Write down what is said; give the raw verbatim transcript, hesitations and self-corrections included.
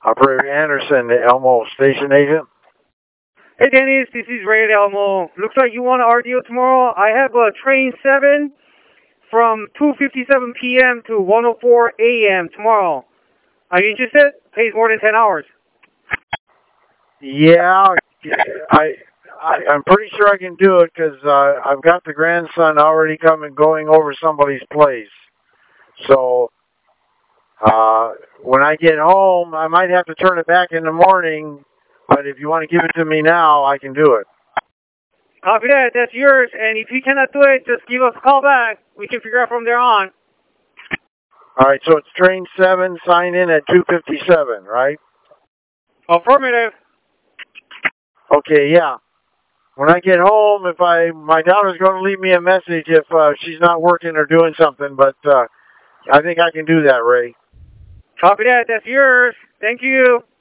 Operator Anderson, the Elmo station agent. Hey Dennis, this is Ray at Elmo. Looks like you want an R D O tomorrow. I have a train seven from two fifty-seven p m to one oh four a m tomorrow. Are you interested? Pays more than ten hours. Yeah, I, I I'm pretty sure I can do it because uh, I've got the grandson already coming going over somebody's place. So uh, when I get home, I might have to turn it back in the morning. But if you want to give it to me now, I can do it. Copy that. That's yours. And if you cannot do it, just give us a call back. We can figure out from there on. All right. So it's train seven. Sign in at two fifty-seven, right? Affirmative. Okay. Yeah. When I get home, if I my daughter's going to leave me a message if uh, she's not working or doing something, but uh, I think I can do that, Ray. Copy that. That's yours. Thank you.